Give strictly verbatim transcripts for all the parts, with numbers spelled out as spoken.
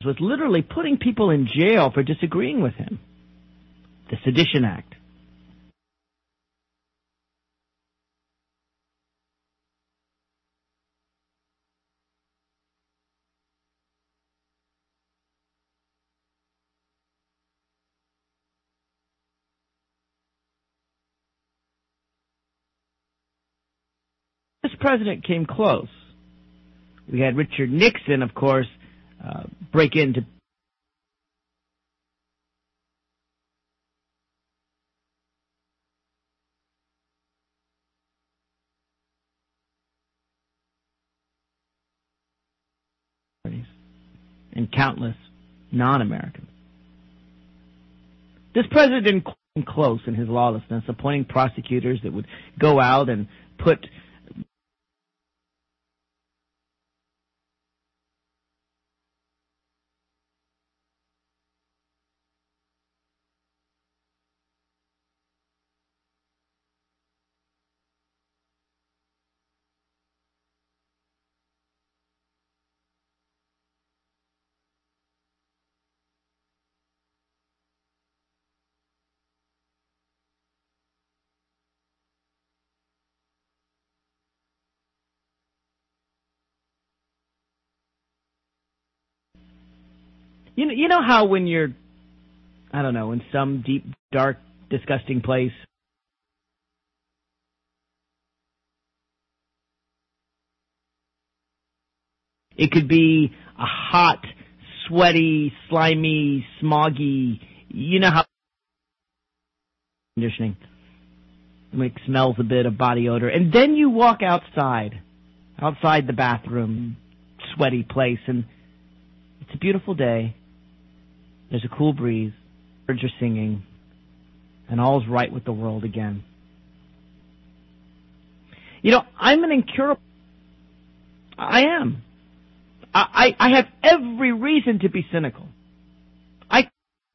was literally putting people in jail for disagreeing with him. The Sedition Act. This president came close. We had Richard Nixon, of course, uh, break into and countless non-Americans. This president didn't come close in his lawlessness, appointing prosecutors that would go out and put You know, you know how when you're, I don't know, in some deep, dark, disgusting place, it could be a hot, sweaty, slimy, smoggy, you know how conditioning, it smells a bit of body odor, and then you walk outside, outside the bathroom, sweaty place, and it's a beautiful day. There's a cool breeze, birds are singing, and all's right with the world again. You know, I'm an incurable. I am. I, I, I have every reason to be cynical. I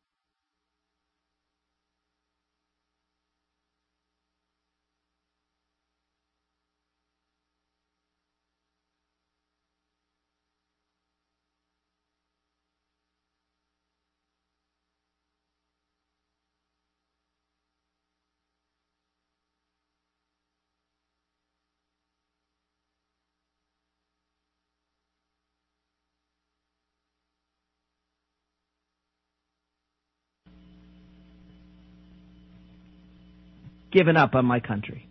given up on my country.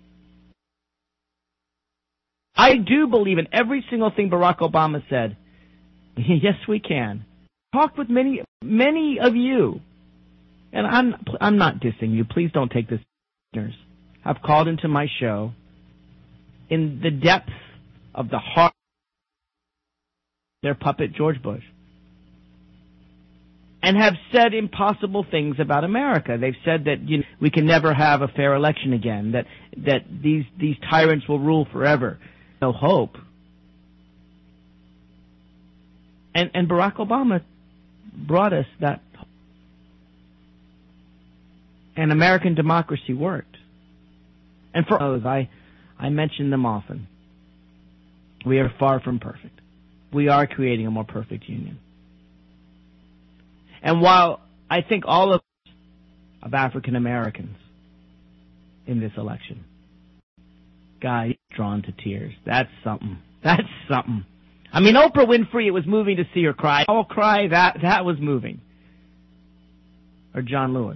I do believe in every single thing Barack Obama said. Yes, we can. Talked with many, many of you, and I'm I'm not dissing you. Please don't take this. I've called into my show in the depths of the heart of their puppet George Bush, and have said impossible things about America. They've said that you know, we can never have a fair election again, that that these these tyrants will rule forever. No hope. And and Barack Obama brought us that hope. And American democracy worked. And for those, I, I mention them often. We are far from perfect. We are creating a more perfect union. And while I think all of of African Americans in this election, God, drawn to tears. That's something. That's something. I mean, Oprah Winfrey, it was moving to see her cry. I'll cry. That that was moving. Or John Lewis.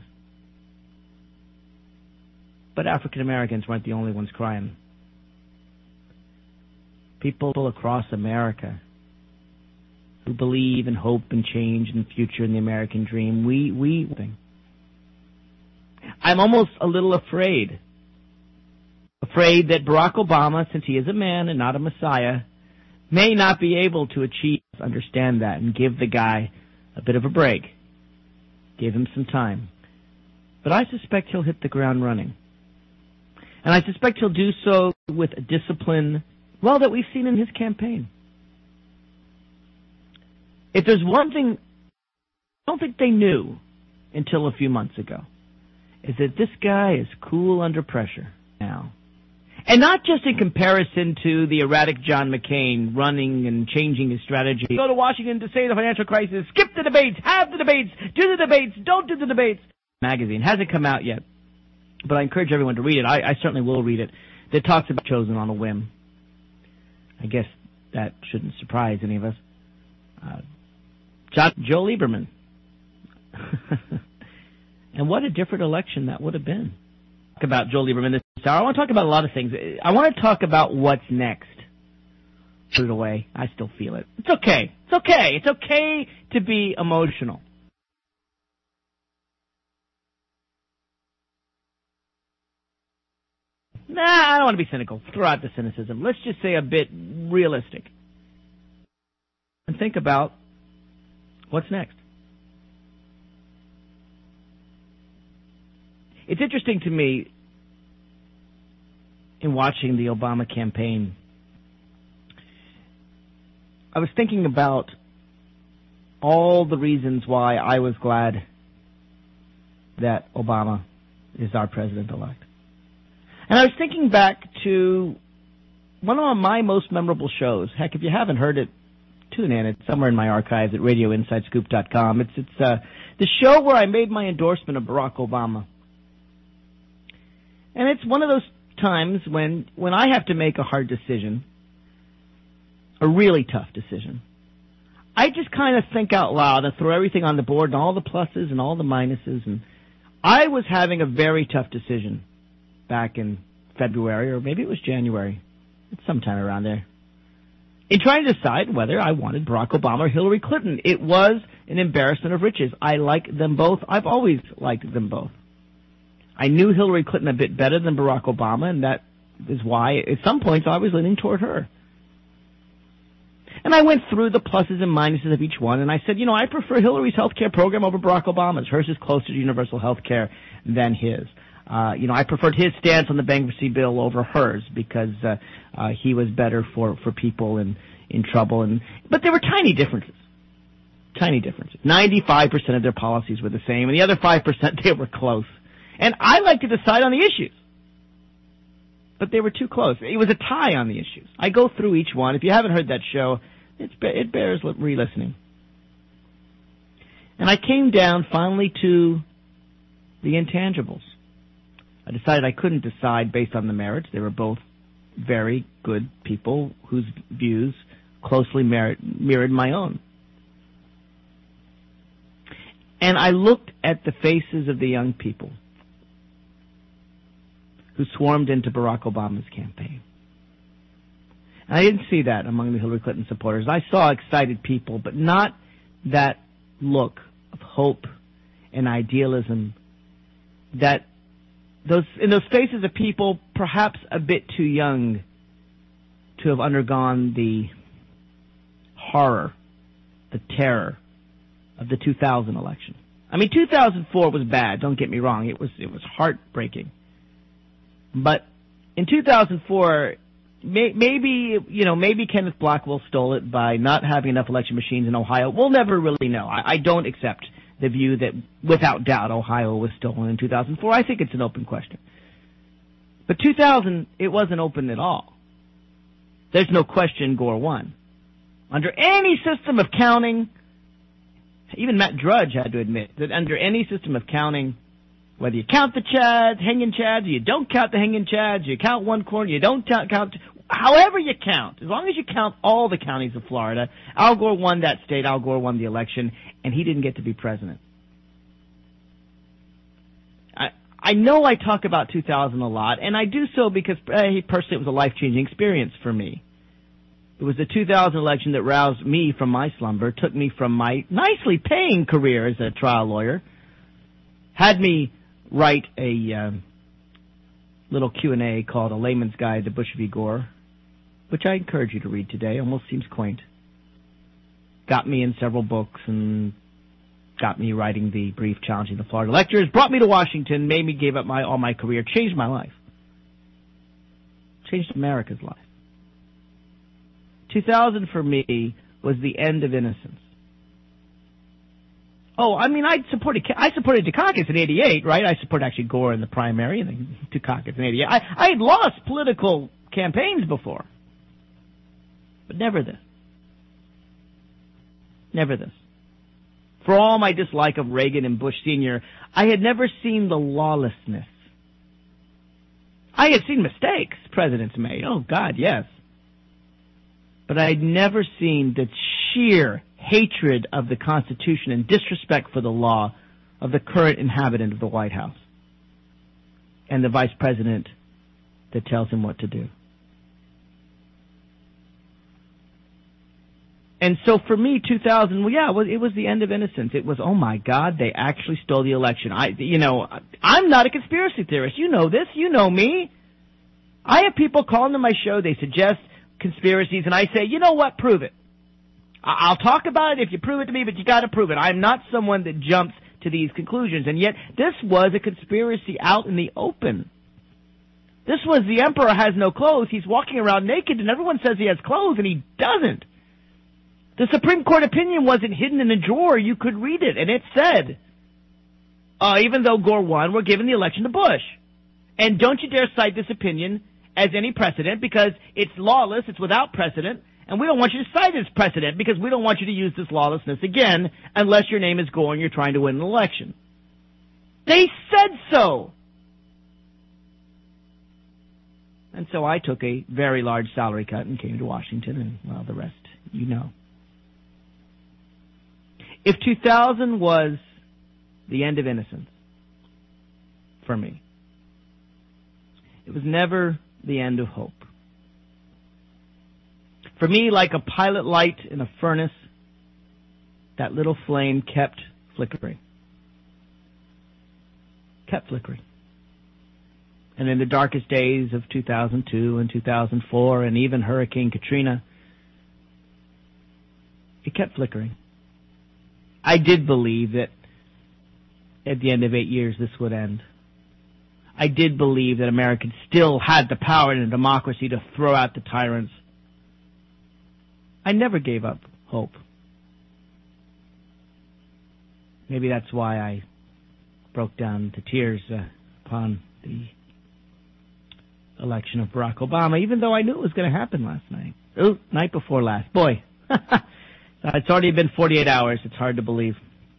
But African Americans weren't the only ones crying. People across America who believe and hope and change in the future and the American dream. We, we, I'm almost a little afraid. Afraid that Barack Obama, since he is a man and not a messiah, may not be able to achieve, understand that, and give the guy a bit of a break. Give him some time. But I suspect he'll hit the ground running. And I suspect he'll do so with a discipline, well, that we've seen in his campaign. If there's one thing I don't think they knew until a few months ago, is that this guy is cool under pressure now. And not just in comparison to the erratic John McCain running and changing his strategy. Go to Washington to say the financial crisis, skip the debates, have the debates, do the debates, don't do the debates. Magazine hasn't come out yet, but I encourage everyone to read it. I, I certainly will read it. That talks about chosen on a whim. I guess that shouldn't surprise any of us. Uh, John, Joe Lieberman. And what a different election that would have been. Talk about Joe Lieberman this hour. I want to talk about a lot of things. I want to talk about what's next. Put it away. I still feel it. It's okay. It's okay. It's okay to be emotional. Nah, I don't want to be cynical. Throw out the cynicism. Let's just say a bit realistic. And think about what's next. It's interesting to me in watching the Obama campaign. I was thinking about all the reasons why I was glad that Obama is our president-elect. And I was thinking back to one of my most memorable shows. Heck, if you haven't heard it, tune in. It's somewhere in my archives at radio inside scoop dot com. It's it's uh, the show where I made my endorsement of Barack Obama. And it's one of those times when, when I have to make a hard decision, a really tough decision. I just kind of think out loud and throw everything on the board and all the pluses and all the minuses. And I was having a very tough decision back in February, or maybe it was January. It's sometime around there. In trying to decide whether I wanted Barack Obama or Hillary Clinton. It was an embarrassment of riches. I like them both. I've always liked them both. I knew Hillary Clinton a bit better than Barack Obama, and that is why at some points I was leaning toward her. And I went through the pluses and minuses of each one, and I said, you know, I prefer Hillary's health care program over Barack Obama's. Hers is closer to universal health care than his. Uh, you know, I preferred his stance on the bankruptcy bill over hers because uh, uh, he was better for, for people in, in trouble. And but there were tiny differences. Tiny differences. ninety-five percent of their policies were the same, and the other five percent, they were close. And I like to decide on the issues. But they were too close. It was a tie on the issues. I go through each one. If you haven't heard that show, it's, it bears re-listening. And I came down finally to the intangibles. I decided I couldn't decide based on the merits. They were both very good people whose views closely mirrored, mirrored my own. And I looked at the faces of the young people who swarmed into Barack Obama's campaign. And I didn't see that among the Hillary Clinton supporters. I saw excited people, but not that look of hope and idealism that those in those faces of people perhaps a bit too young to have undergone the horror, the terror of the two thousand election. I mean, two thousand four was bad, don't get me wrong. It was it was heartbreaking. But in two thousand four, may, maybe, you know, maybe Kenneth Blackwell stole it by not having enough election machines in Ohio. We'll never really know. I, I don't accept the view that, without doubt, Ohio was stolen in two thousand four. I think it's an open question. But two thousand, it wasn't open at all. There's no question Gore won. Under any system of counting, even Matt Drudge had to admit that under any system of counting, whether you count the Chads, hanging Chads, you don't count the hanging Chads, you count one corner, you don't count, count, however you count, as long as you count all the counties of Florida, Al Gore won that state, Al Gore won the election, and he didn't get to be president. I, I know I talk about two thousand a lot, and I do so because uh, personally it was a life-changing experience for me. It was the two thousand election that roused me from my slumber, took me from my nicely paying career as a trial lawyer, had me write a uh, little Q and A called A Layman's Guide to Bush v. Gore, which I encourage you to read today. Almost seems quaint. Got me in several books and got me writing the brief challenging the Florida electors, brought me to Washington, made me give up my all my career, changed my life. Changed America's life. two thousand for me was the end of innocence. Oh, I mean, I supported I supported Dukakis in eighty-eight, right? I supported actually Gore in the primary and then Dukakis in eighty-eight. I, I had lost political campaigns before, but never this. Never this. For all my dislike of Reagan and Bush Senior, I had never seen the lawlessness. I had seen mistakes presidents made. Oh, God, yes. But I had never seen the sheer hatred of the Constitution and disrespect for the law of the current inhabitant of the White House and the vice president that tells him what to do. And so for me, two thousand, well, yeah, it was, it was the end of innocence. It was, oh my God, they actually stole the election. I, you know, I'm not a conspiracy theorist. You know this. You know me. I have people call into my show. They suggest conspiracies, and I say, you know what? Prove it. I'll talk about it if you prove it to me, but you got to prove it. I'm not someone that jumps to these conclusions, and yet this was a conspiracy out in the open. This was the emperor has no clothes. He's walking around naked, and everyone says he has clothes, and he doesn't. The Supreme Court opinion wasn't hidden in a drawer. You could read it, and it said, uh, even though Gore won, we're giving the election to Bush. And don't you dare cite this opinion as any precedent, because it's lawless, it's without precedent, and we don't want you to cite as precedent because we don't want you to use this lawlessness again unless your name is Gore and you're trying to win an election. They said so. And so I took a very large salary cut and came to Washington, and, well, the rest you know. If two thousand was the end of innocence for me, it was never the end of hope. For me, like a pilot light in a furnace, that little flame kept flickering. Kept flickering. And in the darkest days of two thousand two and two thousand four and even Hurricane Katrina, it kept flickering. I did believe that at the end of eight years this would end. I did believe that Americans still had the power in a democracy to throw out the tyrants. I never gave up hope. Maybe that's why I broke down to tears uh, upon the election of Barack Obama, even though I knew it was going to happen last night. Oh, night before last. Boy, it's already been forty-eight hours. It's hard to believe.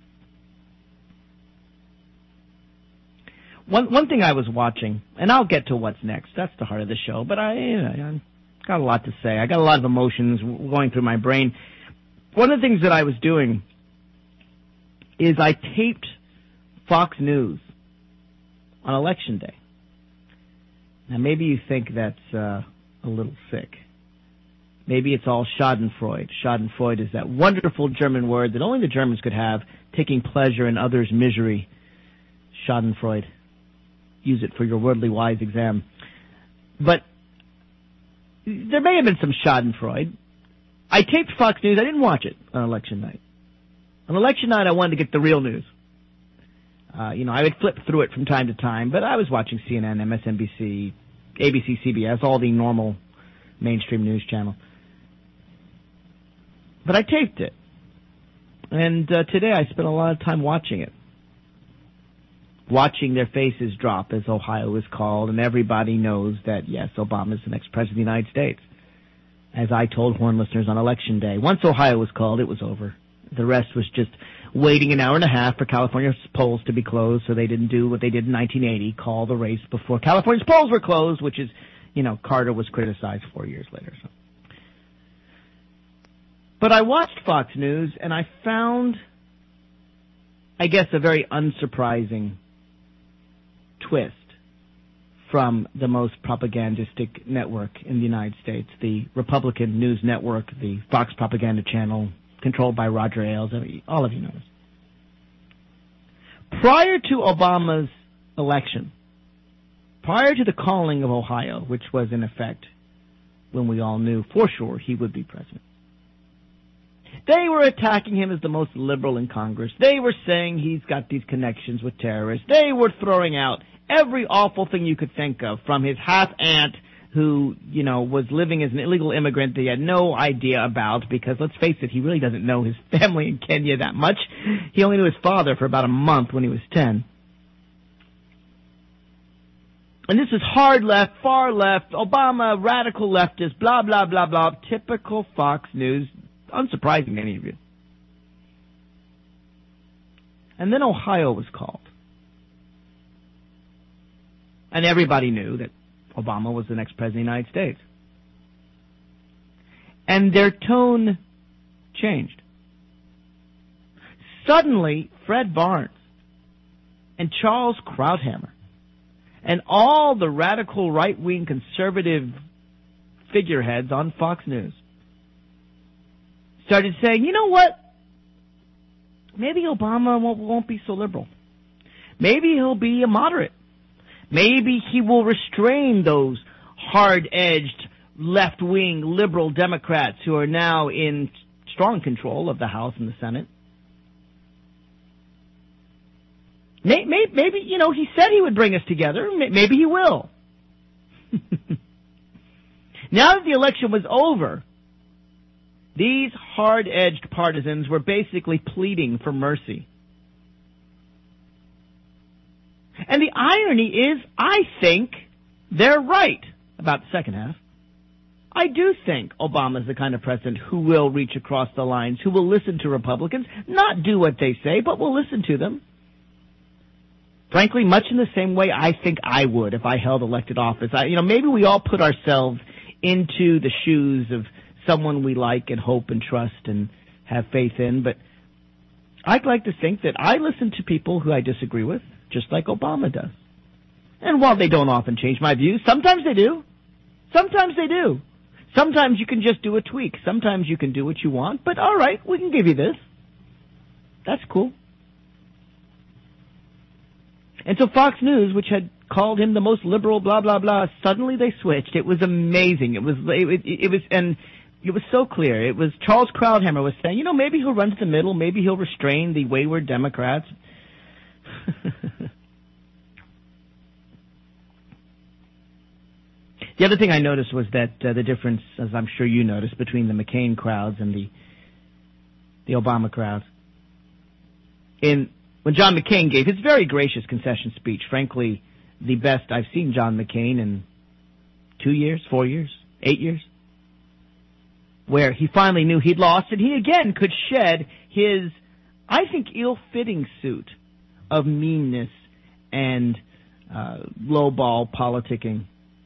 One one thing I was watching, and I'll get to what's next. That's the heart of the show. But I, you know, I got a lot to say. I got a lot of emotions going through my brain. One of the things that I was doing is I taped Fox News on Election Day. Now, maybe you think that's uh, a little sick. Maybe it's all schadenfreude. Schadenfreude is that wonderful German word that only the Germans could have, taking pleasure in others' misery. Schadenfreude. Use it for your worldly wise exam. But there may have been some schadenfreude. I taped Fox News. I didn't watch it on election night. On election night, I wanted to get the real news. Uh, you know, I would flip through it from time to time, but I was watching C N N, M S N B C, A B C, C B S, all the normal mainstream news channels. But I taped it. And uh, today I spent a lot of time watching it. Watching their faces drop as Ohio is called, and everybody knows that, yes, Obama is the next president of the United States. As I told Horn listeners on Election Day, once Ohio was called, it was over. The rest was just waiting an hour and a half for California's polls to be closed, so they didn't do what they did in nineteen eighty, call the race before California's polls were closed, which is, you know, Carter was criticized four years later. So. But I watched Fox News, and I found, I guess, a very unsurprising twist from the most propagandistic network in the United States, the Republican News Network, the Fox Propaganda Channel, controlled by Roger Ailes. All of you know this. Prior to Obama's election, prior to the calling of Ohio, which was in effect when we all knew for sure he would be president, they were attacking him as the most liberal in Congress. They were saying he's got these connections with terrorists. They were throwing out every awful thing you could think of, from his half-aunt who, you know, was living as an illegal immigrant that he had no idea about because, let's face it, he really doesn't know his family in Kenya that much. He only knew his father for about a month when he was ten. And this is hard left, far left, Obama, radical leftist, blah, blah, blah, blah. Typical Fox News. Unsurprising to any of you. And then Ohio was called. And everybody knew that Obama was the next president of the United States. And their tone changed. Suddenly, Fred Barnes and Charles Krauthammer and all the radical right-wing conservative figureheads on Fox News started saying, you know what? Maybe Obama won't, won't be so liberal. Maybe he'll be a moderate. Maybe he will restrain those hard-edged, left-wing, liberal Democrats who are now in strong control of the House and the Senate. Maybe, maybe, you know, he said he would bring us together. Maybe he will. Now that the election was over, these hard-edged partisans were basically pleading for mercy. And the irony is, I think they're right about the second half. I do think Obama's the kind of president who will reach across the lines, who will listen to Republicans, not do what they say, but will listen to them. Frankly, much in the same way I think I would if I held elected office. I, you know, maybe we all put ourselves into the shoes of someone we like and hope and trust and have faith in, but I'd like to think that I listen to people who I disagree with, just like Obama does. And while they don't often change my views, sometimes they do. Sometimes they do. Sometimes you can just do a tweak. Sometimes you can do what you want, but all right, we can give you this. That's cool. And so Fox News, which had called him the most liberal, blah, blah, blah, suddenly they switched. It was amazing. It was, it, it, it was, and it was so clear. It was Charles Krauthammer was saying, you know, maybe he'll run to the middle. Maybe he'll restrain the wayward Democrats. The other thing I noticed was that uh, the difference, as I'm sure you noticed, between the McCain crowds and the the Obama crowds. In when John McCain gave his very gracious concession speech, frankly, the best I've seen John McCain in two years, four years, eight years, where he finally knew he'd lost, and he again could shed his, I think, ill-fitting suit of meanness and uh, lowball politicking.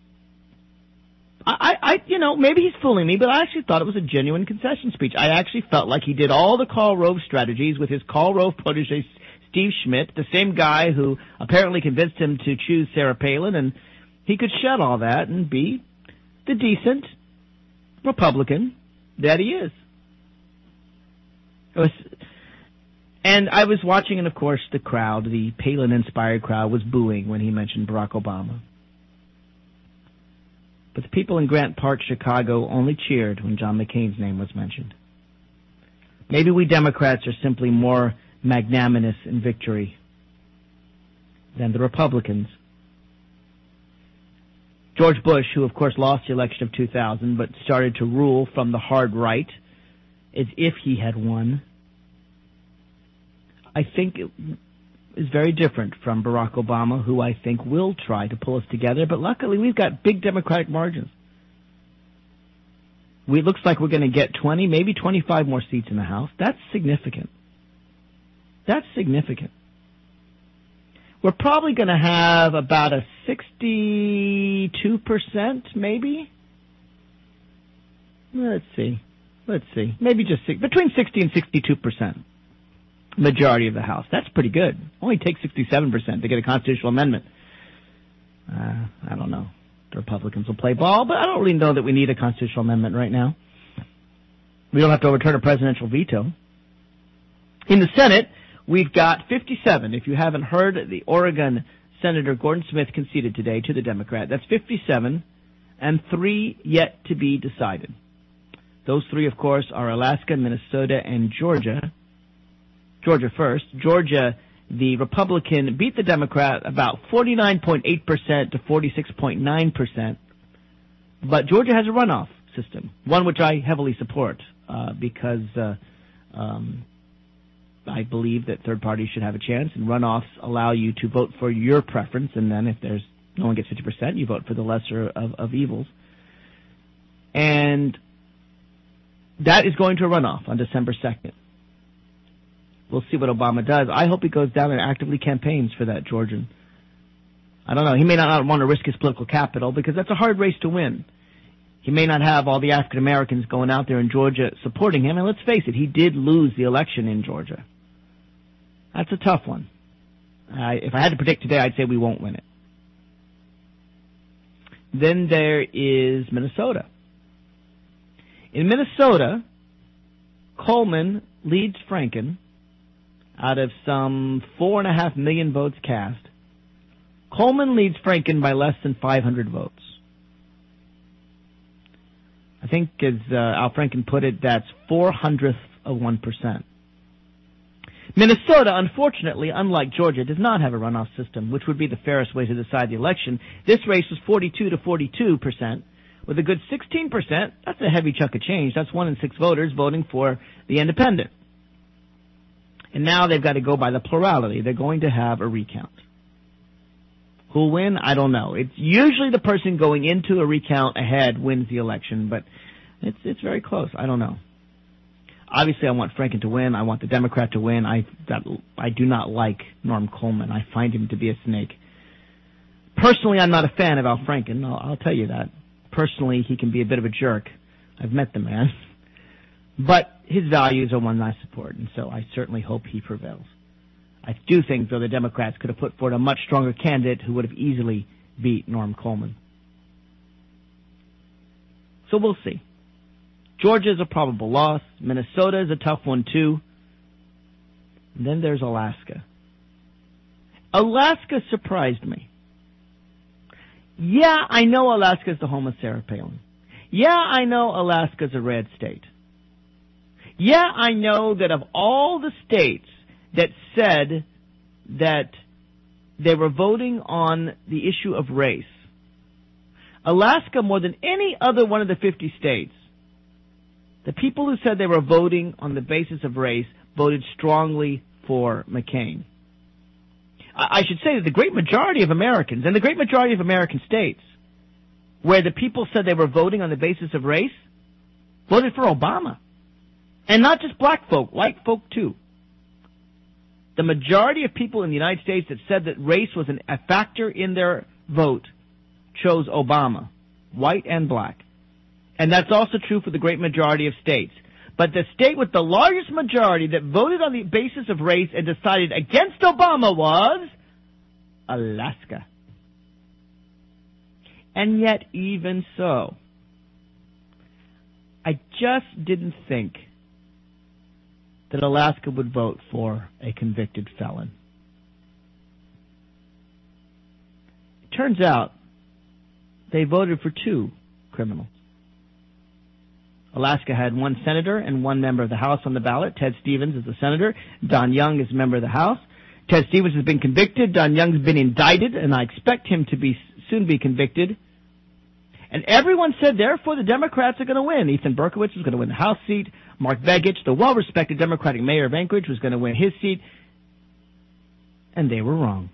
I, I, you know, maybe he's fooling me, but I actually thought it was a genuine concession speech. I actually felt like he did all the Karl Rove strategies with his Karl Rove protege, Steve Schmidt, the same guy who apparently convinced him to choose Sarah Palin, and he could shed all that and be the decent Republican that he is. It was, and I was watching, and of course the crowd, the Palin-inspired crowd, was booing when he mentioned Barack Obama. But the people in Grant Park, Chicago, only cheered when John McCain's name was mentioned. Maybe we Democrats are simply more magnanimous in victory than the Republicans. George Bush, who of course lost the election of two thousand, but started to rule from the hard right as if he had won, I think it is very different from Barack Obama, who I think will try to pull us together, but luckily we've got big Democratic margins. We, it looks like we're going to get twenty, maybe twenty-five more seats in the House. That's significant. That's significant. We're probably going to have about a sixty-two percent, maybe. Let's see. Let's see. Maybe just six, between sixty and sixty-two percent. Majority of the House. That's pretty good. Only takes sixty-seven percent to get a constitutional amendment. Uh, I don't know. The Republicans will play ball, but I don't really know that we need a constitutional amendment right now. We don't have to overturn a presidential veto. In the Senate, we've got fifty-seven. If you haven't heard, the Oregon Senator Gordon Smith conceded today to the Democrat. That's fifty-seven, and three yet to be decided. Those three, of course, are Alaska, Minnesota, and Georgia. Georgia first. Georgia, the Republican beat the Democrat about forty-nine point eight percent to forty-six point nine percent. But Georgia has a runoff system, one which I heavily support uh, because uh, um, I believe that third parties should have a chance, and runoffs allow you to vote for your preference, and then if there's no one gets fifty percent, you vote for the lesser of, of evils. And that is going to a runoff on December second. We'll see what Obama does. I hope he goes down and actively campaigns for that Georgian. I don't know. He may not want to risk his political capital because that's a hard race to win. He may not have all the African Americans going out there in Georgia supporting him. And let's face it, he did lose the election in Georgia. That's a tough one. Uh, if I had to predict today, I'd say we won't win it. Then there is Minnesota. In Minnesota, Coleman leads Franken out of some four and a half million votes cast. Coleman leads Franken by less than five hundred votes. I think, as uh, Al Franken put it, that's four hundredths of one percent. Minnesota, unfortunately, unlike Georgia, does not have a runoff system, which would be the fairest way to decide the election. This race was forty-two to forty-two percent. With a good sixteen percent, that's a heavy chunk of change. That's one in six voters voting for the independent. And now they've got to go by the plurality. They're going to have a recount. Who'll win? I don't know. It's usually the person going into a recount ahead wins the election, but it's it's very close. I don't know. Obviously, I want Franken to win. I want the Democrat to win. I that, I do not like Norm Coleman. I find him to be a snake. Personally, I'm not a fan of Al Franken. I'll, I'll tell you that. Personally, he can be a bit of a jerk. I've met the man. But his values are ones I support, and so I certainly hope he prevails. I do think, though, the Democrats could have put forward a much stronger candidate who would have easily beat Norm Coleman. So we'll see. Georgia is a probable loss. Minnesota is a tough one, too. And then there's Alaska. Alaska surprised me. Yeah, I know Alaska is the home of Sarah Palin. Yeah, I know Alaska is a red state. Yeah, I know that of all the states that said that they were voting on the issue of race, Alaska, more than any other one of the fifty states, the people who said they were voting on the basis of race voted strongly for McCain. I should say that the great majority of Americans, and the great majority of American states, where the people said they were voting on the basis of race, voted for Obama. And not just black folk, white folk too. The majority of people in the United States that said that race was an, a factor in their vote chose Obama, white and black. And that's also true for the great majority of states. But the state with the largest majority that voted on the basis of race and decided against Obama was Alaska. And yet, even so, I just didn't think that Alaska would vote for a convicted felon. It turns out they voted for two criminals. Alaska had one senator and one member of the House on the ballot. Ted Stevens is the senator. Don Young is a member of the House. Ted Stevens has been convicted. Don Young's been indicted, and I expect him to be soon be convicted. And everyone said, therefore, the Democrats are going to win. Ethan Berkowitz was going to win the House seat. Mark Begich, the well-respected Democratic mayor of Anchorage, was going to win his seat. And they were wrong.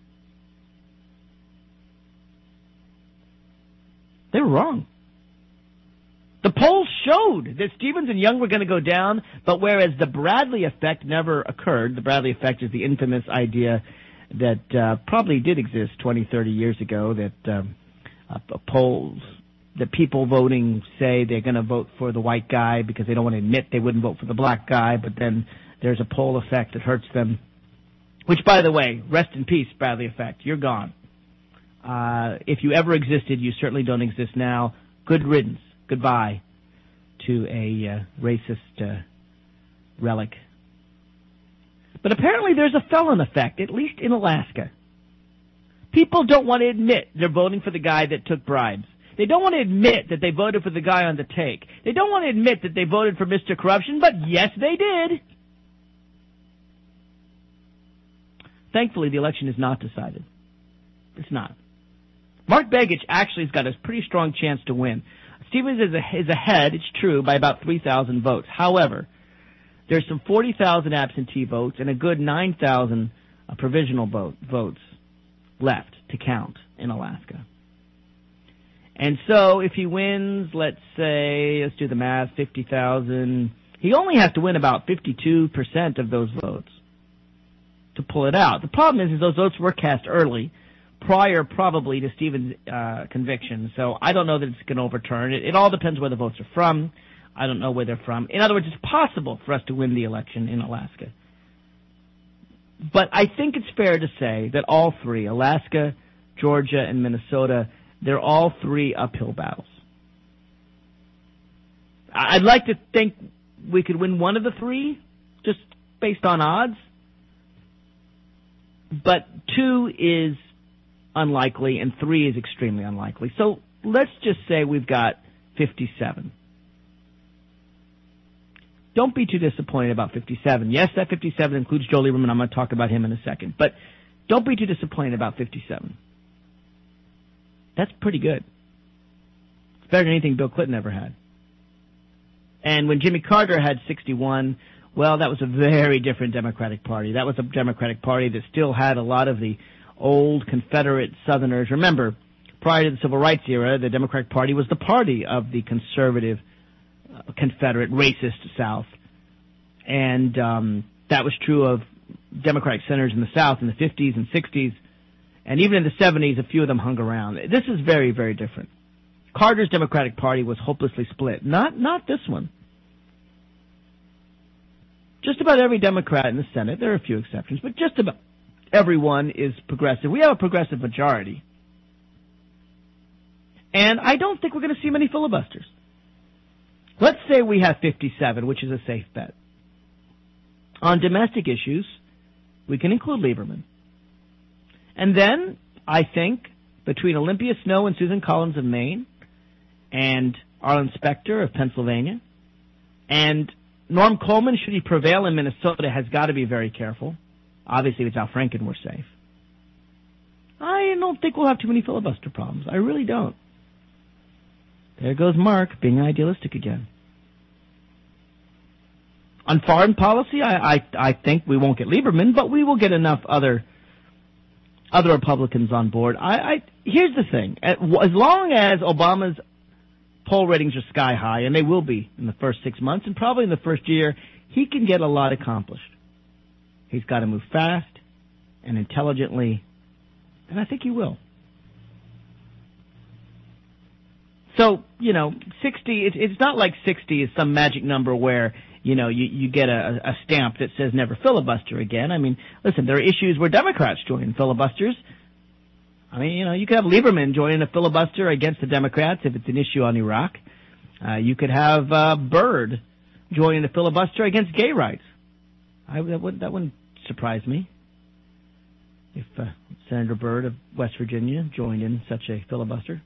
They were wrong. The polls showed that Stevens and Young were going to go down, but whereas the Bradley effect never occurred, the Bradley effect is the infamous idea that uh, probably did exist twenty, thirty years ago, that um, uh, polls, that people voting say they're going to vote for the white guy because they don't want to admit they wouldn't vote for the black guy, but then there's a poll effect that hurts them. Which, by the way, rest in peace, Bradley effect. You're gone. Uh, if you ever existed, you certainly don't exist now. Good riddance. Goodbye to a uh, racist uh, relic. But apparently there's a felon effect, at least in Alaska. People don't want to admit they're voting for the guy that took bribes. They don't want to admit that they voted for the guy on the take. They don't want to admit that they voted for Mister Corruption, but yes, they did. Thankfully, the election is not decided. It's not. Mark Begich actually has got a pretty strong chance to win. Stevens is, a, is ahead, it's true, by about three thousand votes. However, there's some forty thousand absentee votes and a good nine thousand uh, provisional vote, votes left to count in Alaska. And so if he wins, let's say, let's do the math, fifty thousand, he only has to win about fifty-two percent of those votes to pull it out. The problem is, is those votes were cast early, prior probably to Stevens' uh, conviction. So I don't know that it's going to overturn it. It all depends where the votes are from. I don't know where they're from. In other words, it's possible for us to win the election in Alaska. But I think it's fair to say that all three, Alaska, Georgia, and Minnesota, they're all three uphill battles. I'd like to think we could win one of the three, just based on odds. But two is unlikely, and three is extremely unlikely. So let's just say we've got fifty-seven. Don't be too disappointed about fifty-seven. Yes, that fifty-seven includes Joe Lieberman. I'm going to talk about him in a second. But don't be too disappointed about fifty-seven. That's pretty good. It's better than anything Bill Clinton ever had. And when Jimmy Carter had sixty-one, well, that was a very different Democratic Party. That was a Democratic Party that still had a lot of the old Confederate Southerners. Remember, prior to the Civil Rights era, the Democratic Party was the party of the conservative, uh, Confederate, racist South. And um, that was true of Democratic senators in the South in the fifties and sixties. And even in the seventies, a few of them hung around. This is very, very different. Carter's Democratic Party was hopelessly split. Not, not this one. Just about every Democrat in the Senate, there are a few exceptions, but just about everyone is progressive. We have a progressive majority. And I don't think we're going to see many filibusters. Let's say we have fifty-seven, which is a safe bet. On domestic issues, we can include Lieberman. And then, I think, between Olympia Snowe and Susan Collins of Maine, and Arlen Specter of Pennsylvania, and Norm Coleman, should he prevail in Minnesota, has got to be very careful. Obviously, with Al Franken, we're safe. I don't think we'll have too many filibuster problems. I really don't. There goes Mark, being idealistic again. On foreign policy, I, I, I think we won't get Lieberman, but we will get enough other other Republicans on board. I, I here's the thing: as long as Obama's poll ratings are sky high, and they will be in the first six months, and probably in the first year, he can get a lot accomplished. He's got to move fast and intelligently, and I think he will. So, you know, sixty, it, it's not like sixty is some magic number where, you know, you, you get a, a stamp that says never filibuster again. I mean, listen, there are issues where Democrats join filibusters. I mean, you know, you could have Lieberman joining a filibuster against the Democrats if it's an issue on Iraq. Uh, you could have uh, Byrd joining a filibuster against gay rights. I, that, wouldn't, that wouldn't surprise me if uh, Senator Byrd of West Virginia joined in such a filibuster.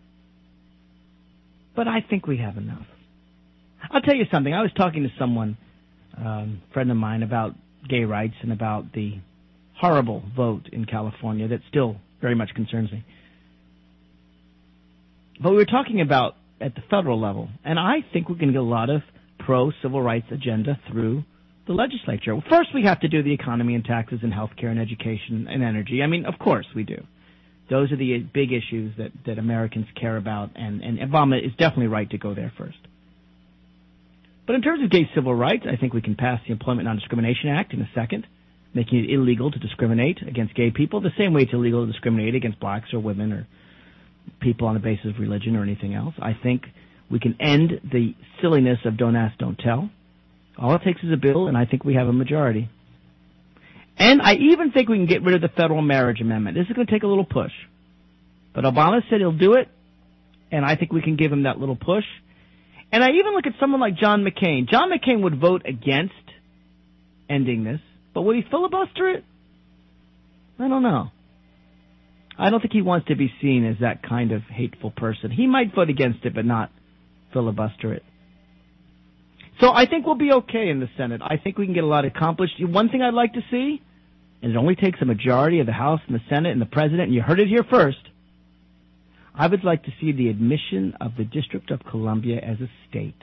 But I think we have enough. I'll tell you something. I was talking to someone, um, a friend of mine, about gay rights and about the horrible vote in California that still very much concerns me. But we were talking about at the federal level, and I think we can get a lot of pro-civil rights agenda through the legislature. Well, first, we have to do the economy and taxes and health care and education and energy. I mean, of course we do. Those are the big issues that, that Americans care about, and, and Obama is definitely right to go there first. But in terms of gay civil rights, I think we can pass the Employment Non-Discrimination Act in a second, making it illegal to discriminate against gay people, the same way it's illegal to discriminate against blacks or women or people on the basis of religion or anything else. I think we can end the silliness of don't ask, don't tell. All it takes is a bill, and I think we have a majority. And I even think we can get rid of the federal marriage amendment. This is going to take a little push. But Obama said he'll do it, and I think we can give him that little push. And I even look at someone like John McCain. John McCain would vote against ending this, but would he filibuster it? I don't know. I don't think he wants to be seen as that kind of hateful person. He might vote against it, but not filibuster it. So I think we'll be okay in the Senate. I think we can get a lot accomplished. One thing I'd like to see, and it only takes a majority of the House and the Senate and the President, and you heard it here first, I would like to see the admission of the District of Columbia as a state.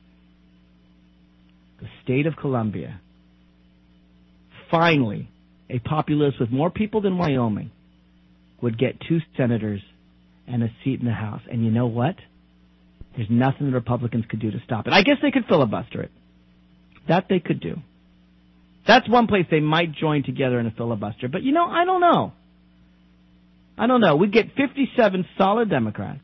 The state of Columbia. Finally, a populace with more people than Wyoming would get two senators and a seat in the House. And you know what? There's nothing the Republicans could do to stop it. I guess they could filibuster it. That they could do. That's one place they might join together in a filibuster. But, you know, I don't know. I don't know. We'd get fifty-seven solid Democrats.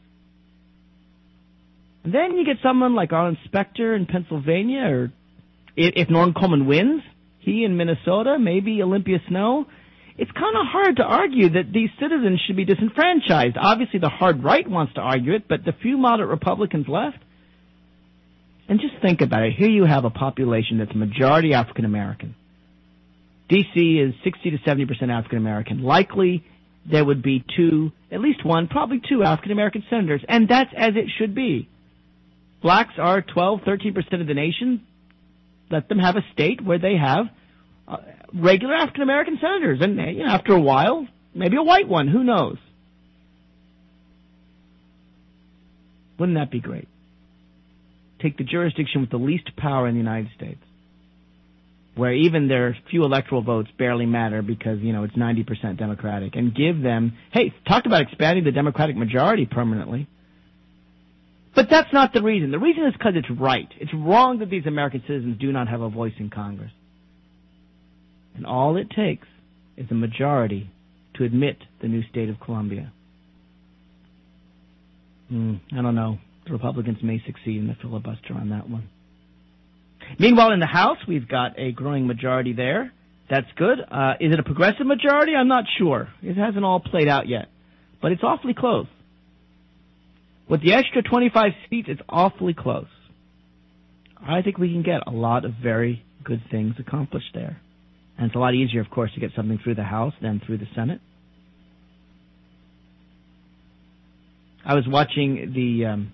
And then you get someone like our inspector in Pennsylvania, or if Norm Coleman wins, he in Minnesota, maybe Olympia Snowe. It's kind of hard to argue that these citizens should be disenfranchised. Obviously, the hard right wants to argue it, but the few moderate Republicans left. And just think about it. Here you have a population that's majority African American. D C is sixty to seventy percent African American. Likely there would be two, at least one, probably two African American senators, and that's as it should be. Blacks are twelve, thirteen percent of the nation. Let them have a state where they have uh, regular African American senators, and you know, after a while, maybe a white one. Who knows? Wouldn't that be great? Take the jurisdiction with the least power in the United States, where even their few electoral votes barely matter because, you know, it's ninety percent Democratic, and give them, hey, talk about expanding the Democratic majority permanently. But that's not the reason. The reason is because it's right. It's wrong that these American citizens do not have a voice in Congress. And all it takes is a majority to admit the new state of Columbia. Mm, I don't know. The Republicans may succeed in the filibuster on that one. Meanwhile, in the House, we've got a growing majority there. That's good. Uh, is it a progressive majority? I'm not sure. It hasn't all played out yet. But it's awfully close. With the extra twenty-five seats, it's awfully close. I think we can get a lot of very good things accomplished there. And it's a lot easier, of course, to get something through the House than through the Senate. I was watching the um,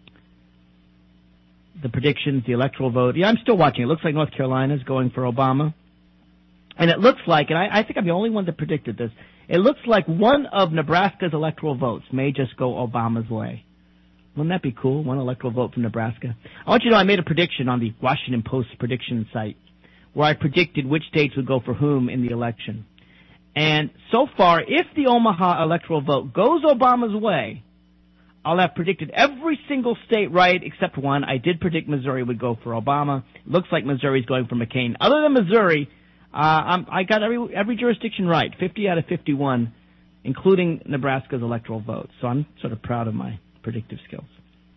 the predictions, the electoral vote. Yeah, I'm still watching. It looks like North Carolina is going for Obama. And it looks like, and I, I think I'm the only one that predicted this, it looks like one of Nebraska's electoral votes may just go Obama's way. Wouldn't that be cool? One electoral vote from Nebraska. I want you to know I made a prediction on the Washington Post prediction site where I predicted which states would go for whom in the election. And so far, if the Omaha electoral vote goes Obama's way, I'll have predicted every single state right except one. I did predict Missouri would go for Obama. Looks like Missouri's going for McCain. Other than Missouri, uh, I'm, I got every every jurisdiction right, fifty out of fifty-one, including Nebraska's electoral vote. So I'm sort of proud of my predictive skills.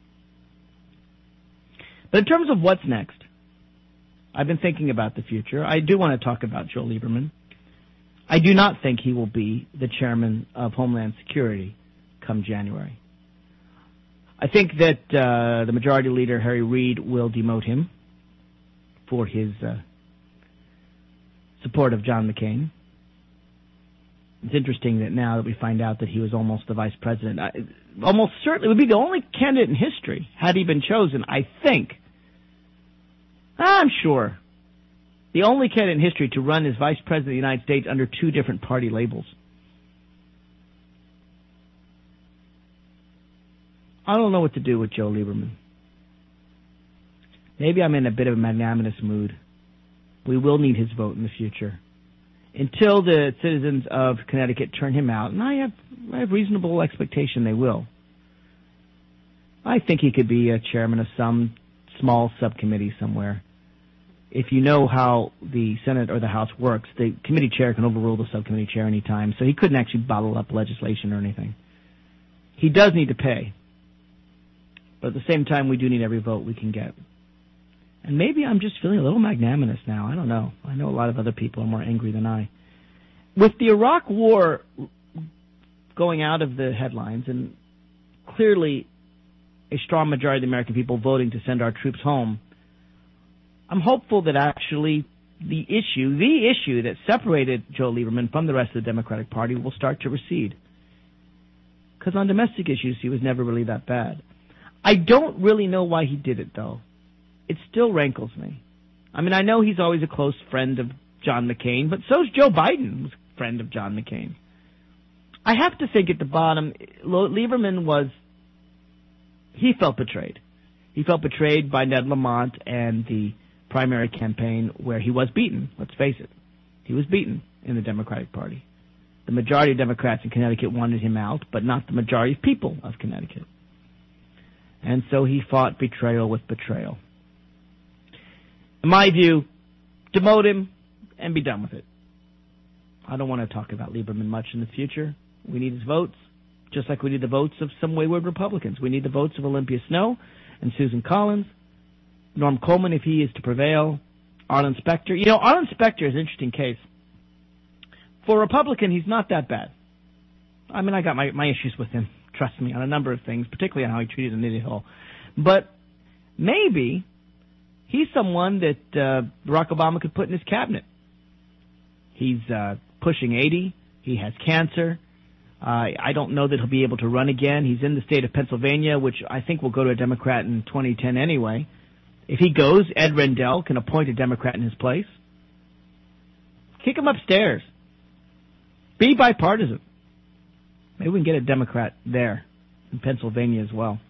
But in terms of what's next, I've been thinking about the future. I do want to talk about Joe Lieberman. I do not think he will be the chairman of Homeland Security come January. I think that uh, the majority leader, Harry Reid, will demote him for his uh, support of John McCain. It's interesting that now that we find out that he was almost the vice president, I, almost certainly would be the only candidate in history, had he been chosen, I think. I'm sure. The only candidate in history to run as vice president of the United States under two different party labels. I don't know what to do with Joe Lieberman. Maybe I'm in a bit of a magnanimous mood. We will need his vote in the future. Until the citizens of Connecticut turn him out, and I have, I have reasonable expectation they will. I think he could be a chairman of some small subcommittee somewhere. If you know how the Senate or the House works, the committee chair can overrule the subcommittee chair any time, so he couldn't actually bottle up legislation or anything. He does need to pay. But at the same time, we do need every vote we can get. And maybe I'm just feeling a little magnanimous now. I don't know. I know a lot of other people are more angry than I. With the Iraq War going out of the headlines and clearly a strong majority of the American people voting to send our troops home, I'm hopeful that actually the issue, the issue that separated Joe Lieberman from the rest of the Democratic Party will start to recede. Because on domestic issues, he was never really that bad. I don't really know why he did it, though. It still rankles me. I mean, I know he's always a close friend of John McCain, but so's Joe Biden, who's a friend of John McCain. I have to think at the bottom, Lieberman was, he felt betrayed. He felt betrayed by Ned Lamont and the primary campaign where he was beaten, let's face it. He was beaten in the Democratic Party. The majority of Democrats in Connecticut wanted him out, but not the majority of people of Connecticut. And so he fought betrayal with betrayal. In my view, demote him and be done with it. I don't want to talk about Lieberman much in the future. We need his votes, just like we need the votes of some wayward Republicans. We need the votes of Olympia Snow and Susan Collins, Norm Coleman if he is to prevail, Arlen Specter. You know, Arlen Specter is an interesting case. For a Republican, he's not that bad. I mean, I got my, my issues with him, trust me, on a number of things, particularly on how he treated Anita Hill. But maybe he's someone that uh, Barack Obama could put in his cabinet. He's uh, pushing eighty. He has cancer. Uh, I don't know that he'll be able to run again. He's in the state of Pennsylvania, which I think will go to a Democrat in twenty ten anyway. If he goes, Ed Rendell can appoint a Democrat in his place. Kick him upstairs. Be bipartisan. Maybe we can get a Democrat there in Pennsylvania as well.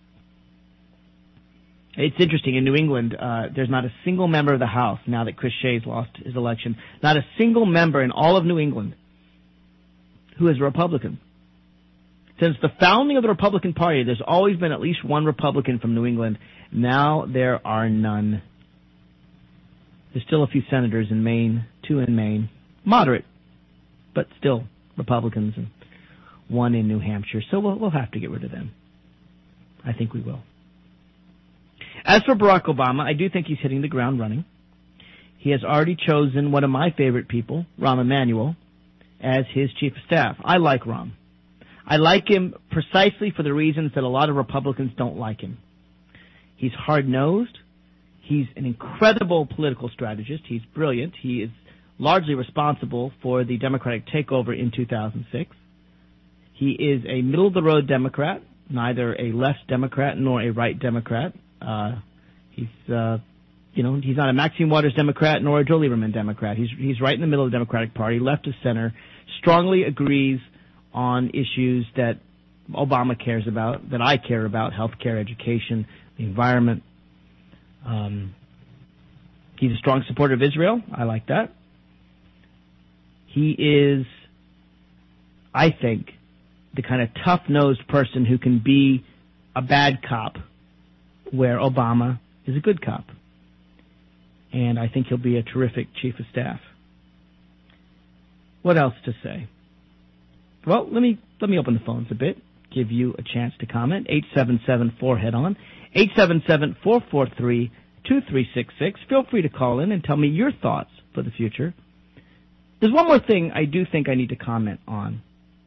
It's interesting. In New England, uh, there's not a single member of the House, now that Chris Shays lost his election, not a single member in all of New England who is a Republican. Since the founding of the Republican Party, there's always been at least one Republican from New England. Now there are none. There's still a few senators in Maine, two in Maine. Moderate, but still Republicans, and one in New Hampshire. So we'll, we'll have to get rid of them. I think we will. As for Barack Obama, I do think he's hitting the ground running. He has already chosen one of my favorite people, Rahm Emanuel, as his chief of staff. I like Rahm. I like him precisely for the reasons that a lot of Republicans don't like him. He's hard-nosed. He's an incredible political strategist. He's brilliant. He is largely responsible for the Democratic takeover in two thousand six. He is a middle-of-the-road Democrat, neither a left Democrat nor a right Democrat. Uh, he's, uh, you know, he's not a Maxine Waters Democrat nor a Joe Lieberman Democrat. He's he's right in the middle of the Democratic Party, left of center, strongly agrees on issues that Obama cares about, that I care about, health care, education, the environment. Um, he's a strong supporter of Israel. I like that. He is, I think, the kind of tough-nosed person who can be a bad cop where Obama is a good cop. And I think he'll be a terrific chief of staff. What else to say? Well, let me let me open the phones a bit, give you a chance to comment. eight seven seven four head on, eight seven seven, four four three, two three six six. Feel free to call in and tell me your thoughts for the future. There's one more thing I do think I need to comment on.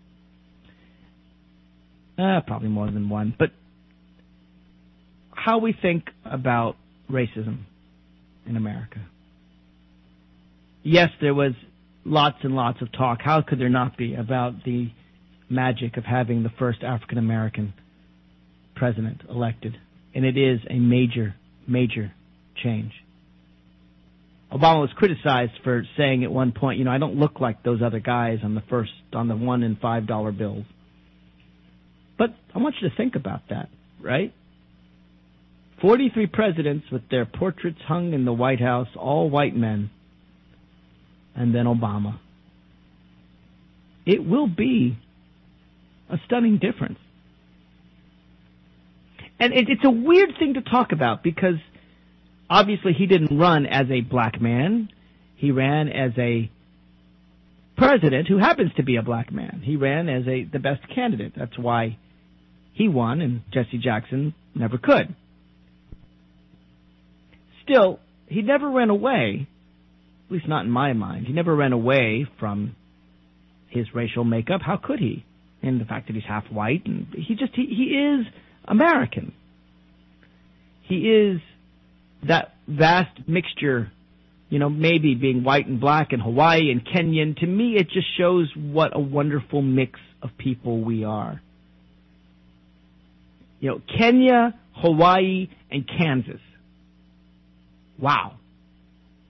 Uh, probably more than one, but how we think about racism in America. Yes, there was lots and lots of talk. How could there not be about the magic of having the first African-American president elected? And it is a major, major change. Obama was criticized for saying at one point, you know, I don't look like those other guys on the first, on the one and five dollar bills. But I want you to think about that, right? forty-three presidents with their portraits hung in the White House, all white men, and then Obama. It will be a stunning difference. And it, it's a weird thing to talk about because obviously he didn't run as a black man. He ran as a president who happens to be a black man. He ran as a the best candidate. That's why he won and Jesse Jackson never could. Still, he never ran away, at least not in my mind. He never ran away from his racial makeup. How could he? And the fact that he's half white, and he just he, he is American. He is that vast mixture, you know, maybe being white and black and Hawaii and Kenyan. To me, it just shows what a wonderful mix of people we are. You know, Kenya, Hawaii, and Kansas. Wow.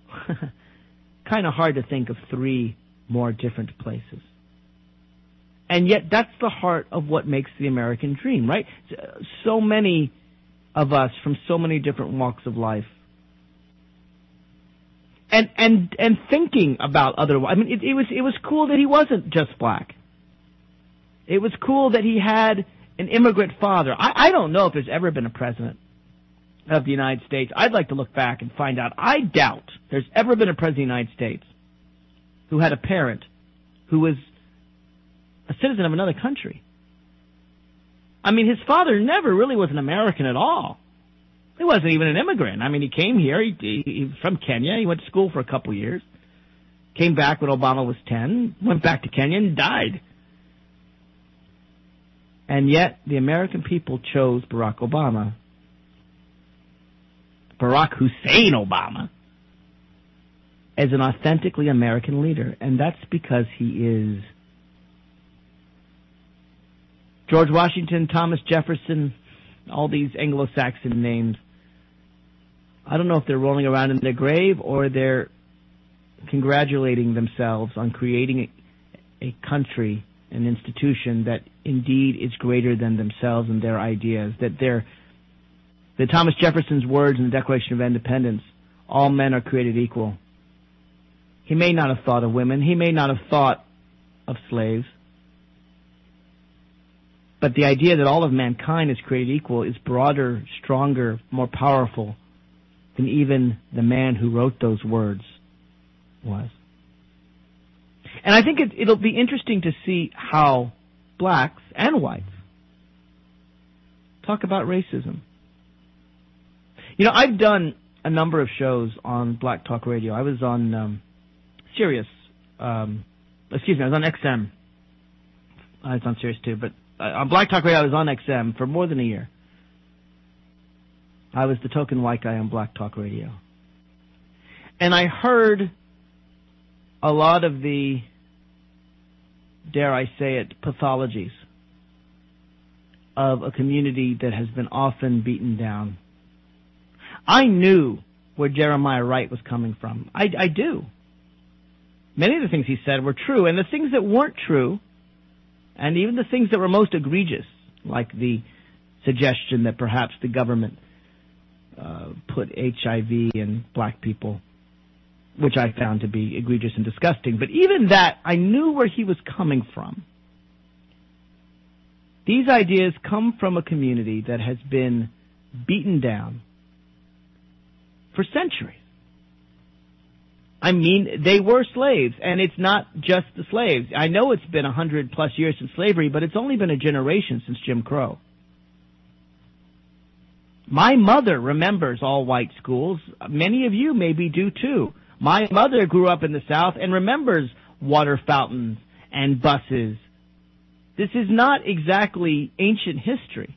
Kind of hard to think of three more different places. And yet that's the heart of what makes the American dream, right? So many of us from so many different walks of life. And and and thinking about other, I mean, it, it was it was cool that he wasn't just black. It was cool that he had an immigrant father. I, I don't know if there's ever been a president of the United States. I'd like to look back and find out. I doubt there's ever been a president of the United States who had a parent who was a citizen of another country. I mean, his father never really was an American at all. He wasn't even an immigrant. I mean, he came here. He, he, he was from Kenya. He went to school for a couple years. Came back when Obama was ten. Went back to Kenya and died. And yet, the American people chose Barack Obama. Barack Hussein Obama. As an authentically American leader. And that's because he is. George Washington, Thomas Jefferson, all these Anglo-Saxon names. I don't know if they're rolling around in their grave or they're congratulating themselves on creating a, a country, an institution that indeed is greater than themselves and their ideas. That they're, that Thomas Jefferson's words in the Declaration of Independence, all men are created equal. He may not have thought of women. He may not have thought of slaves. But the idea that all of mankind is created equal is broader, stronger, more powerful than even the man who wrote those words was. And I think it, it'll be interesting to see how blacks and whites talk about racism. You know, I've done a number of shows on Black Talk Radio. I was on um, Sirius. Um, excuse me, I was on X M. I was on Sirius too, but on Black Talk Radio, I was on X M for more than a year. I was the token white guy on Black Talk Radio. And I heard a lot of the, dare I say it, pathologies of a community that has been often beaten down. I knew where Jeremiah Wright was coming from. I, I do. Many of the things he said were true, and the things that weren't true, and even the things that were most egregious, like the suggestion that perhaps the government uh, put H I V in black people, which I found to be egregious and disgusting. But even that, I knew where he was coming from. These ideas come from a community that has been beaten down for centuries. I mean, they were slaves, and it's not just the slaves. I know it's been a hundred plus years since slavery, but it's only been a generation since Jim Crow. My mother remembers all white schools. Many of you maybe do too. My mother grew up in the South and remembers water fountains and buses. This is not exactly ancient history.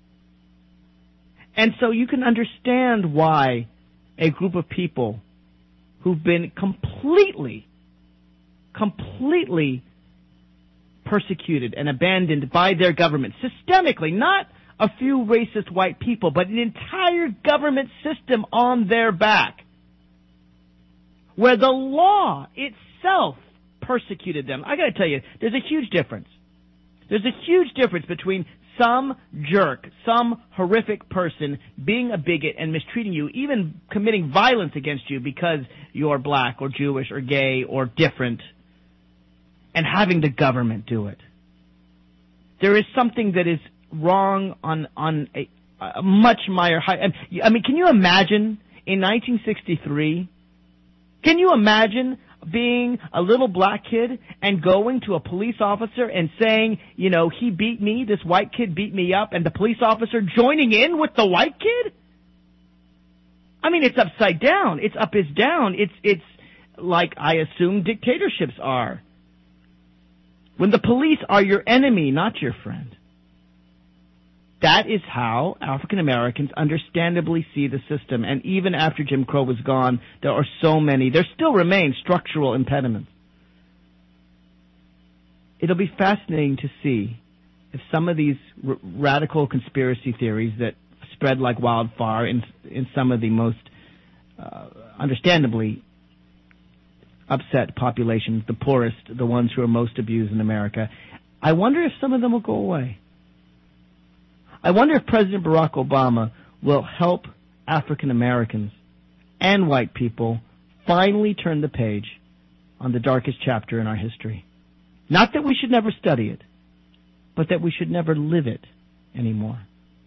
And so you can understand why a group of people who've been completely, completely persecuted and abandoned by their government, systemically, not a few racist white people, but an entire government system on their back, where the law itself persecuted them. I gotta tell you, there's a huge difference. There's a huge difference between some jerk, some horrific person being a bigot and mistreating you, even committing violence against you because you're black or Jewish or gay or different, and having the government do it. There is something that is wrong on on a, a much higher high. I mean, can you imagine in nineteen sixty-three? Can you imagine being a little black kid and going to a police officer and saying, you know, he beat me, this white kid beat me up, and the police officer joining in with the white kid? I mean, it's upside down. It's up is down. It's it's like I assume dictatorships are. When the police are your enemy, not your friend. That is how African Americans understandably see the system. And even after Jim Crow was gone, there are so many, there still remain structural impediments. It'll be fascinating to see if some of these r- radical conspiracy theories that spread like wildfire in, in some of the most uh, understandably upset populations, the poorest, the ones who are most abused in America, I wonder if some of them will go away. I wonder if President Barack Obama will help African Americans and white people finally turn the page on the darkest chapter in our history. Not that we should never study it, but that we should never live it anymore.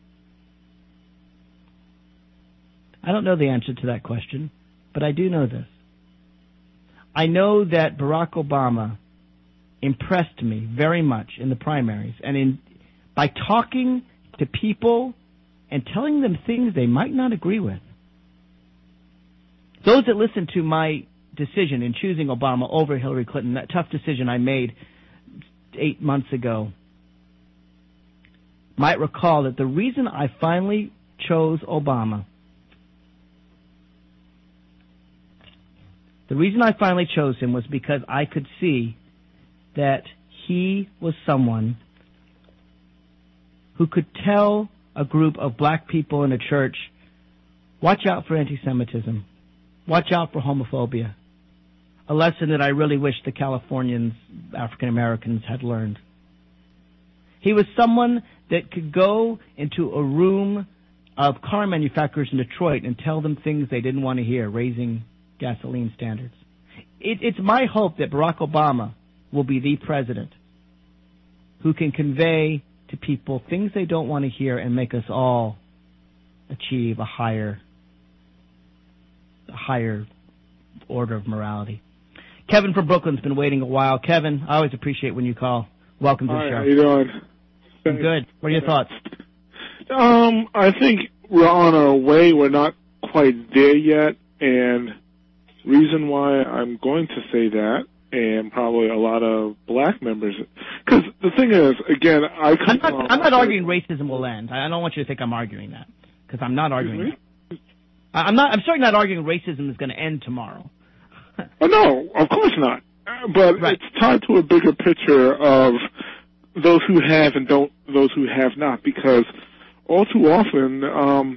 I don't know the answer to that question, but I do know this. I know that Barack Obama impressed me very much in the primaries, and in by talking to people and telling them things they might not agree with. Those that listened to my decision in choosing Obama over Hillary Clinton, that tough decision I made eight months ago, might recall that the reason I finally chose Obama, the reason I finally chose him was because I could see that he was someone who could tell a group of black people in a church, watch out for anti-Semitism, watch out for homophobia, a lesson that I really wish the Californians, African Americans, had learned. He was someone that could go into a room of car manufacturers in Detroit and tell them things they didn't want to hear, raising gasoline standards. It, it's my hope that Barack Obama will be the president who can convey to people things they don't want to hear and make us all achieve a higher, a higher order of morality. Kevin from Brooklyn's been waiting a while. Kevin, I always appreciate when you call. Welcome to the Hi, show. how you doing? I'm good. What are your thoughts? Um, I think we're on our way. We're not quite there yet, and reason why I'm going to say that, and probably a lot of black members, because the thing is, again, I come I'm not, I'm not arguing racism will end. I don't want you to think I'm arguing that, because I'm not arguing that. I'm not. I'm certainly not arguing racism is going to end tomorrow. Oh, no, of course not. But right. It's tied to a bigger picture of those who have and don't, those who have not, because all too often, um,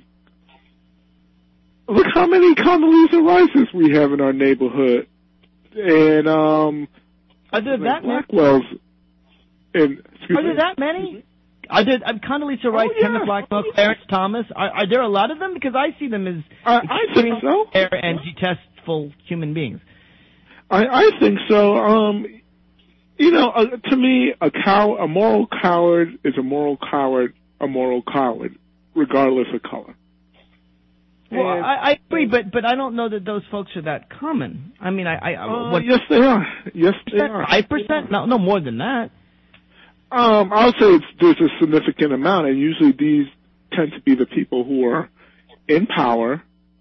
look how many Condoleezza Rices we have in our neighborhood. And, um, are there that Blackwell's many? Are there that many? Are there um, Condoleezza Rice, oh, yeah. Kenneth Blackwell, Clarence Thomas? Are, are there a lot of them? Because I see them as I, I think so. and detestful human beings. I, I think so. Um, you know, uh, to me, a cow, a moral coward is a moral coward, a moral coward, regardless of color. Well, I, I agree, but but I don't know that those folks are that common. I mean, I, I uh, what, yes, they are. Yes, they are. Five percent? No, no more than that. Um, I'll say it's, there's a significant amount, and usually these tend to be the people who are in power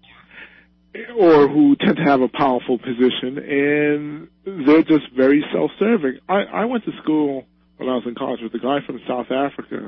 or who tend to have a powerful position, and they're just very self-serving. I, I went to school when I was in college with a guy from South Africa,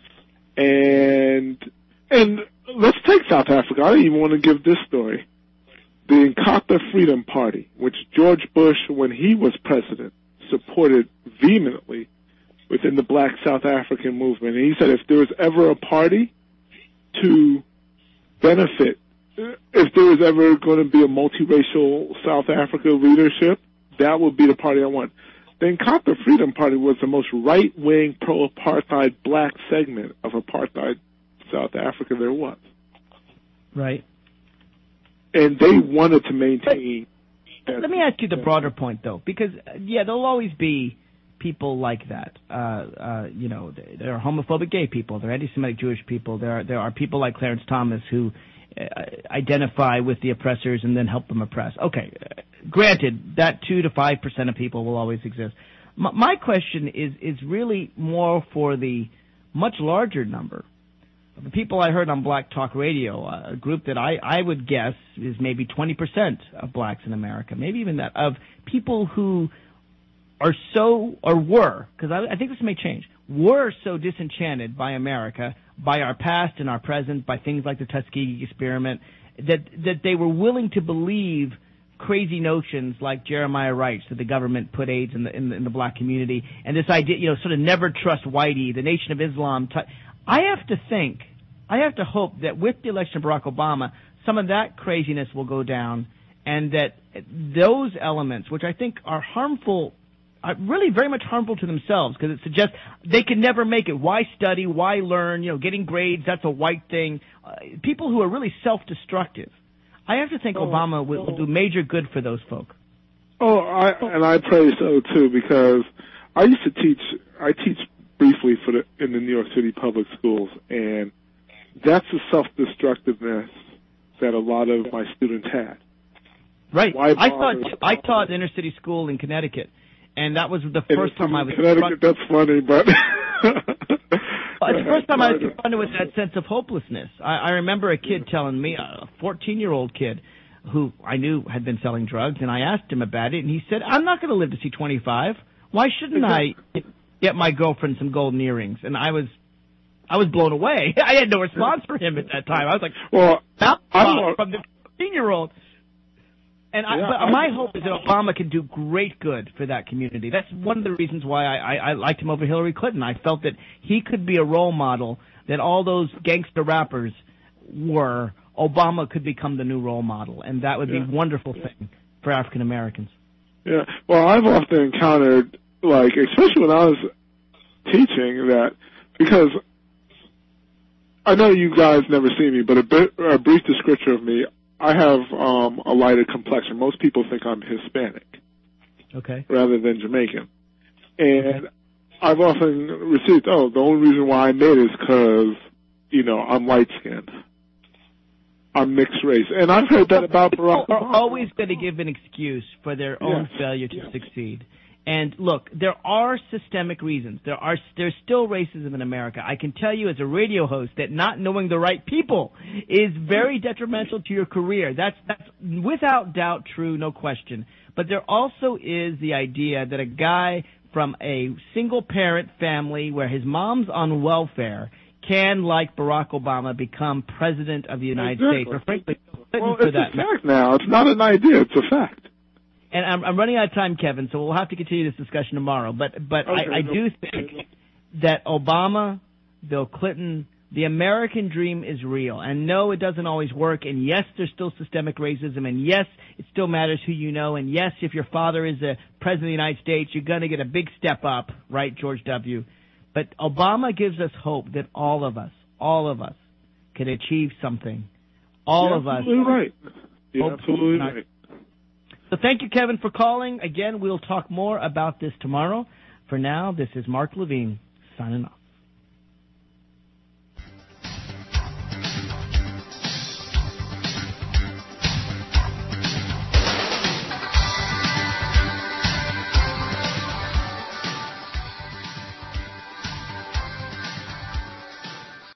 and and let's take South Africa. I didn't even want to give this story. The Inkatha Freedom Party, which George Bush, when he was president, supported vehemently within the black South African movement. And he said if there was ever a party to benefit, if there was ever going to be a multiracial South Africa leadership, that would be the party I want. The Inkatha Freedom Party was the most right-wing, pro-apartheid black segment of apartheid South Africa there was. Right. And they wanted to maintain. But, let me ask you the broader point, though, because, yeah, there'll always be people like that. Uh, uh, you know, there are homophobic gay people, there are anti-Semitic Jewish people, there are, there are people like Clarence Thomas who uh, identify with the oppressors and then help them oppress. Okay, uh, granted, that two to five percent of people will always exist. M- my question is, is really more for the much larger number. The people I heard on Black Talk Radio, a group that I, I would guess is maybe twenty percent of blacks in America, maybe even that, of people who are so, or were, because I, I think this may change, were so disenchanted by America, by our past and our present, by things like the Tuskegee experiment, that, that they were willing to believe crazy notions like Jeremiah Wright's, that the government put AIDS in the, in the, in the black community, and this idea, you know, sort of never trust whitey, the Nation of Islam. T- I have to think, I have to hope that with the election of Barack Obama, some of that craziness will go down, and that those elements, which I think are harmful are really very much harmful to themselves because it suggests they can never make it. Why study? Why learn? You know, getting grades, that's a white thing. Uh, people who are really self-destructive. I have to think oh, Obama will, will do major good for those folk. Oh, I, and I pray so, too, because I used to teach, I teach briefly for the, in the New York City public schools, and that's the self-destructiveness that a lot of my students had. Right. I taught, I taught inner city school in Connecticut, and that was the first time I was... Connecticut, that's funny, but... Well, it's the first time I was confronted with that sense of hopelessness. I, I remember a kid telling me, a fourteen-year-old kid, who I knew had been selling drugs, and I asked him about it, and he said, I'm not going to live to see twenty-five. Why shouldn't I get my girlfriend some golden earrings? And I was I was blown away. I had no response for him at that time. I was like, well, I'm from the fourteen-year-old. And I, yeah, but my hope is that Obama can do great good for that community. That's one of the reasons why I, I, I liked him over Hillary Clinton. I felt that he could be a role model, that all those gangster rappers were. Obama could become the new role model, and that would be yeah. a wonderful thing for African Americans. Yeah, well, I've often encountered, like, especially when I was teaching, that because I know you guys never see me, but a, bit, a brief description of me. I have um, a lighter complexion. Most people think I'm Hispanic, okay, rather than Jamaican. And okay. I've often received, oh, the only reason why I made it is because, you know, I'm light-skinned. I'm mixed race. And I've heard that about Barack Obama. People are always going to give an excuse for their own yes. failure to yes. succeed. And look, there are systemic reasons. There are there's still racism in America. I can tell you as a radio host that not knowing the right people is very detrimental to your career. That's that's without doubt true, no question. But there also is the idea that a guy from a single-parent family where his mom's on welfare can, like Barack Obama, become president of the United exactly. States. Or frankly, well, for it's that a fact now. It's not an idea. It's a fact. And I'm, I'm running out of time, Kevin, so we'll have to continue this discussion tomorrow. But but okay, I, I no. do think that Obama, Bill Clinton, the American dream is real. And no, it doesn't always work. And yes, there's still systemic racism. And yes, it still matters who you know. And yes, if your father is a president of the United States, you're going to get a big step up, right, George W. But Obama gives us hope that all of us, all of us, can achieve something. All You're of us. Absolutely right. You're absolutely right. So thank you, Kevin, for calling. Again, we'll talk more about this tomorrow. For now, this is Mark Levine signing off.